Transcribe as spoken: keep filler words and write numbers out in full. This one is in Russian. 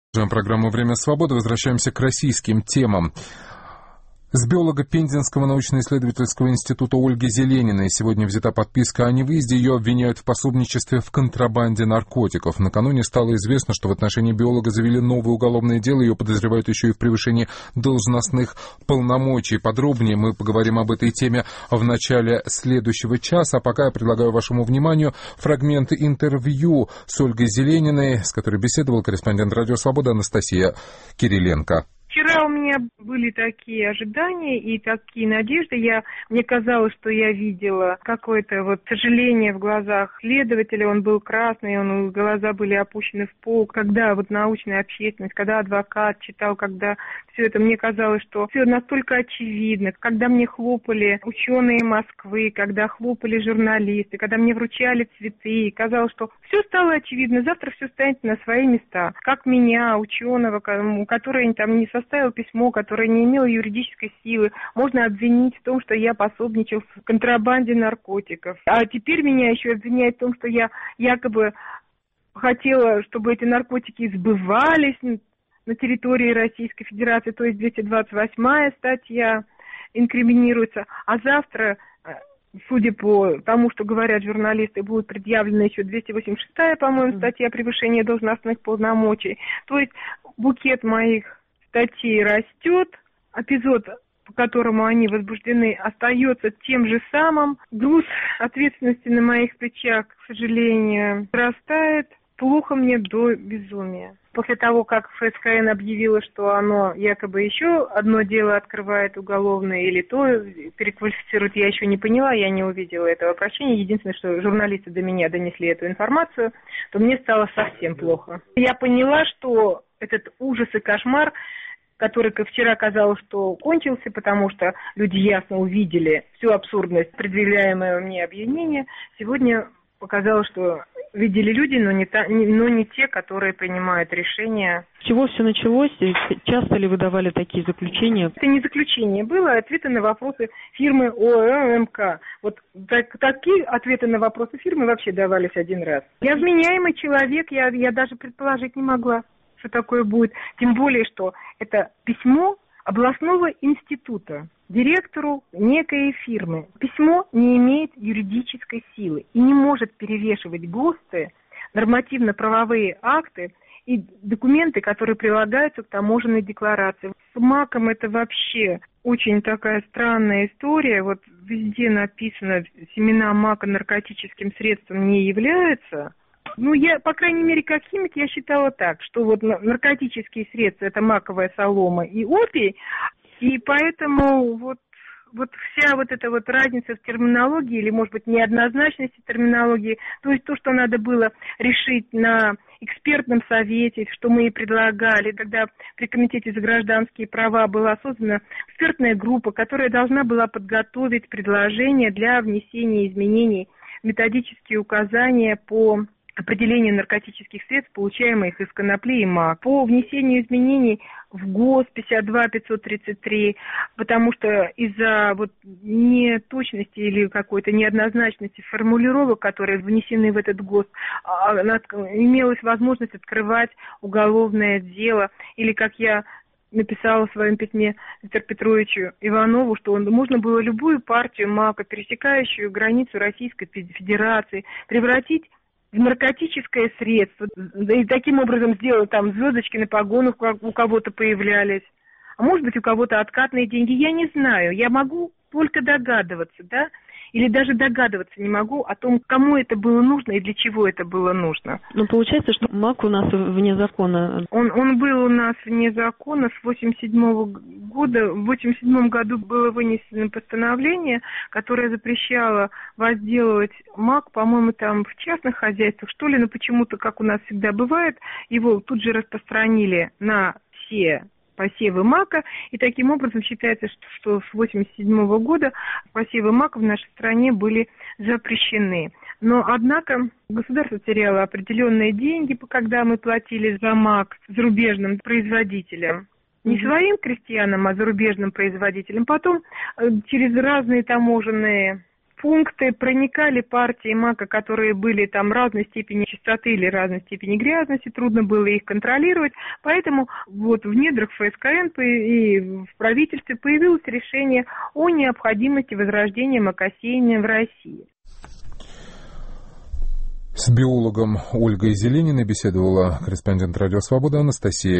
Программу «Время свободы». Возвращаемся к российским темам. С биолога Пензенского научно-исследовательского института Ольги Зелениной сегодня взята подписка о невыезде. Ее обвиняют в пособничестве в контрабанде наркотиков. Накануне стало известно, что в отношении биолога завели новое уголовное дело. Ее подозревают еще и в превышении должностных полномочий. Подробнее мы поговорим об этой теме в начале следующего часа. А пока я предлагаю вашему вниманию фрагмент интервью с Ольгой Зелениной, с которой беседовал корреспондент «Радио Свобода» Анастасия Кириленко. Вчера у меня были такие ожидания и такие надежды. Я, мне казалось, что я видела какое-то вот сожаление в глазах следователя. Он был красный, он, глаза были опущены в пол. Когда вот научная общественность, когда адвокат читал, когда все это, мне казалось, что все настолько очевидно. Когда мне хлопали ученые Москвы, когда хлопали журналисты, когда мне вручали цветы, казалось, что все стало очевидно. Завтра все станет на свои места. Как меня, ученого, который там не составил письмо, которое не имело юридической силы, можно обвинить в том, что я пособничал в контрабанде наркотиков. А теперь меня еще обвиняют в том, что я якобы хотела, чтобы эти наркотики сбывались на территории Российской Федерации, то есть двести двадцать восьмая статья инкриминируется. А завтра, судя по тому, что говорят журналисты, будет предъявлена еще двести восемьдесят шестая, по-моему, статья превышения должностных полномочий. То есть букет моих статей растет, эпизод, по которому они возбуждены, остается тем же самым. Груз ответственности на моих плечах, к сожалению, растает. Плохо мне до безумия. После того, как ФСКН объявила, что оно якобы еще одно дело открывает уголовное или то переквалифицирует, я еще не поняла, я не увидела этого обращения. Единственное, что журналисты до меня донесли эту информацию, то мне стало совсем плохо. Я поняла, что этот ужас и кошмар, который вчера казалось, что кончился, потому что люди ясно увидели всю абсурдность предъявляемого мне обвинения, сегодня показалось, что видели люди, но не, та, но не те, которые принимают решения. С чего все началось? Часто ли вы давали такие заключения? Это не заключение было, а ответы на вопросы фирмы ОМК. Вот так, такие ответы на вопросы фирмы вообще давались один раз. Я вменяемый человек, я, я даже предположить не могла, что такое будет. Тем более, что это письмо областного института директору некой фирмы. Письмо не имеет юридической силы и не может перевешивать ГОСТы, нормативно-правовые акты и документы, которые прилагаются к таможенной декларации. С МАКом это вообще очень такая странная история. Вот везде написано, семена мака наркотическим средством не являются. Ну, я, по крайней мере, как химик, я считала так, что вот наркотические средства – это маковая солома и опий, и поэтому вот, вот вся вот эта вот разница в терминологии, или, может быть, неоднозначности терминологии, то есть то, что надо было решить на экспертном совете, что мы и предлагали, когда при Комитете за гражданские права была создана экспертная группа, которая должна была подготовить предложения для внесения изменений в методические указания по определение наркотических средств, получаемых из конопли и мак, по внесению изменений в ГОС пятьдесят два пятьсот тридцать три, потому что из-за вот неточности или какой-то неоднозначности формулировок, которые внесены в этот ГОС, имелась возможность открывать уголовное дело, или, как я написала в своем письме Виктору Петровичу Иванову, что можно было любую партию мака, пересекающую границу Российской Федерации, превратить в наркотическое средство, и таким образом сделать там звездочки на погонах у кого-то появлялись, а может быть у кого-то откатные деньги, я не знаю, я могу только догадываться, да, или даже догадываться не могу о том, кому это было нужно и для чего это было нужно. Ну, получается, что мак у нас вне закона. Он, он был у нас вне закона с восемьдесят седьмого года. В восемьдесят седьмом году было вынесено постановление, которое запрещало возделывать мак, по-моему, там в частных хозяйствах, что ли, но почему-то, как у нас всегда бывает, его тут же распространили на все посевы мака, и таким образом считается, что, что с восемьдесят седьмого года посевы мака в нашей стране были запрещены. Но, однако, государство теряло определенные деньги, когда мы платили за мак зарубежным производителям. Не mm-hmm. своим крестьянам, а зарубежным производителям. Потом через разные таможенные пункты проникали партии мака, которые были там разной степени чистоты или разной степени грязности, трудно было их контролировать, поэтому вот в недрах ФСКН и в правительстве появилось решение о необходимости возрождения макосеяния в России. С биологом Ольгой Зелениной беседовала корреспондент «Радио Свобода» Анастасия